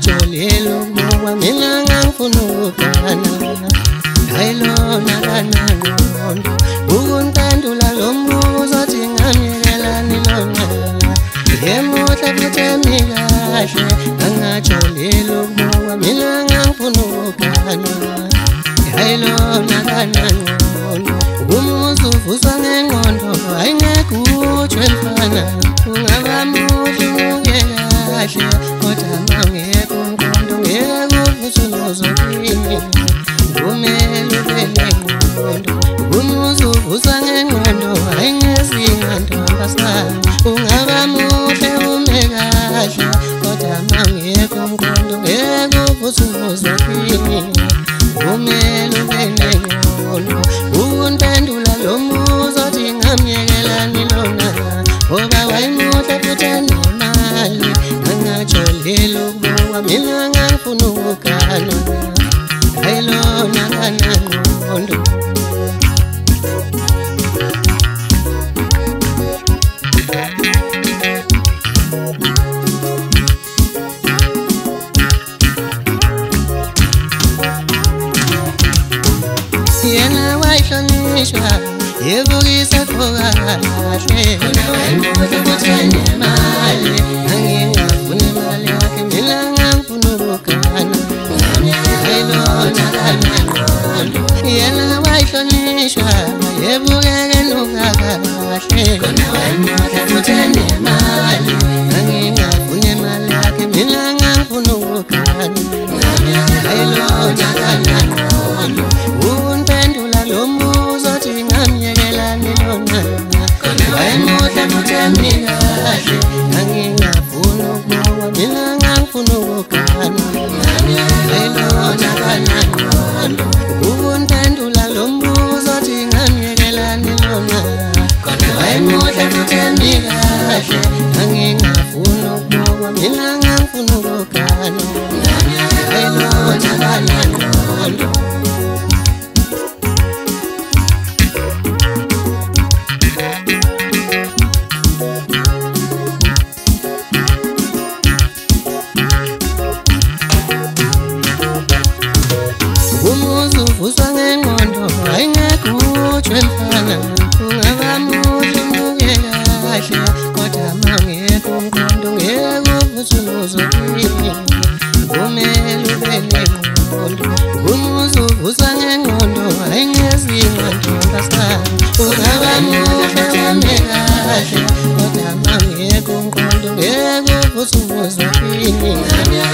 angajoleli ukubuka mina ngangifuna ukugana ayilona kanangqondo ukumphendula lo mbuzo othi ngamyekelani lona ngemuhla futhi emikahle angajoleli ukubuka mina ngangifuna ukugana ayilona kanangqondo umuzi uvuswa ngengqondo ayingekho utshwe mfana ungaba muhle ubuke kahle kodwa mangekho ngqondo ngeke uvuswe nozokini kumele ube nengqondo umuzi uvuswa ngengqondo ayingezinga ntombazana ungaba muhle ume kahle kodwa mangekho ngqondo ngeke uvuswe nozokini kumele ube nengqondo ukumphendula lo mbuzo othi ngamyekelani lona ngoba wayemuhle futhi enemali angajoleli ukubuka mina ngangifuna ukugana ayilona kanangqondo yena wayihlonishwa yebukisa kahle khona wayemuhle futhi enemali angingafuni imali yakhe mina ngangifuna ukugana ayilona kanangqondo yena wayihlonishwa yebukeka kahle khona wayemuhle futhi enemali angingafuni imali yakhe mina ngangifuna ukugana ayilona kanangqondo ukumphendula lo mbuzo othi ngamyekelani lona wayemuhle futhi emikahle angingafuni ukubuka mina ngangifuna ukugana ayilona kanangqondo ukumphendula lo mbuzo othi ngamyekelani lona wayemuhle futhi emikahle angingafuni ukubuka mina ngangifuna ukugana ayilona kanangqondo umuzi uvuswa ngengqondo ayingekho utshwe mfana ungaba muhle ubuke kahle kodwa mangekho ngqondo ngeke uvuswe nozokini kumele ube nengqondo umuzi uvuswa ngengqondo ayingezinga ntombazana ungaba muhle ume kahle kodwa mangekho ngqondo ngeke uvuswe nozokini